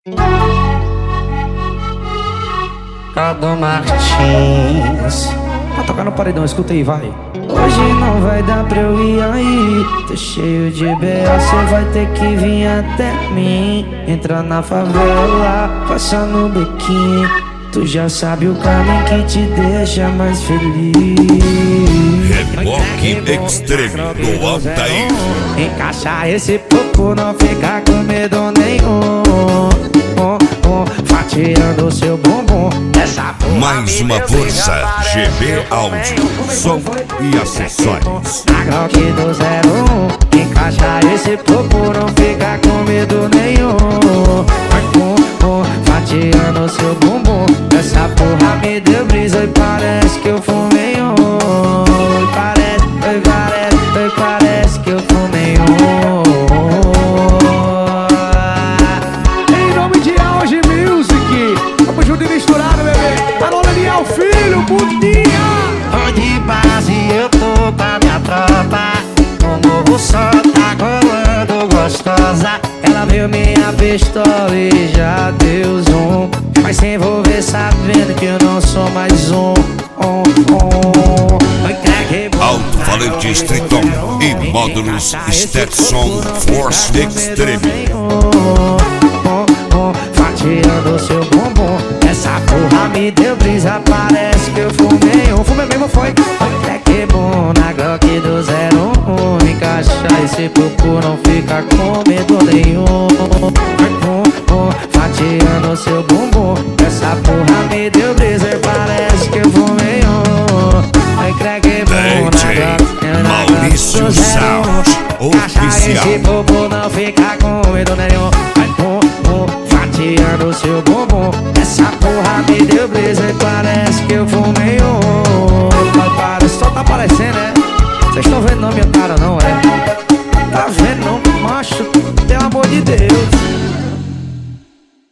Cado Martins. Tá tocando no paredão, escuta aí, vai. Hoje não vai dar pra eu ir aí. Tô cheio de B.O., cê vai ter que vir até mim. Entra na favela, passa no bequinho. Tu já sabe o caminho que te deixa mais feliz. Reboque Extreme do Altair. Encaixa esse popo, não fica com medo nenhum. Fatiando seu bumbum. Mais uma força, GB Áudio, som e acessórios. Na Glock do 01, encaixa esse popo, não fica com medo nenhum. Fatiando seu bumbum. Essa porra me deu brisa e parece que eu fumei um. Parece que eu fumei um. Em nome de Auge Music, vamos junto e misturado, bebê. Alô, Daniel Filho, Budinha. De base eu tô com a minha tropa. O novo só tá colando gostosa. Ela viu minha pistola e já deu zoom. Mas se envolver sabendo que eu não sou mais um. Alto-falante Streeton e módulos Stetson Force Extreme. Fatiando seu bumbum. Essa porra me deu brisa, parece que eu fumei um. Fumei mesmo, foi. É que bom na Glock do 01. Encaixa esse popo, não fica com medo nenhum. Fatiando seu bumbum. Essa porra me deu brisa e parece que eu fumei um. Ai, craque bom na Glock Maurício Sound Oficial. Esse popo não fica com medo nenhum. Fatiando seu bumbum. Essa porra me deu brisa e parece que eu fumei um.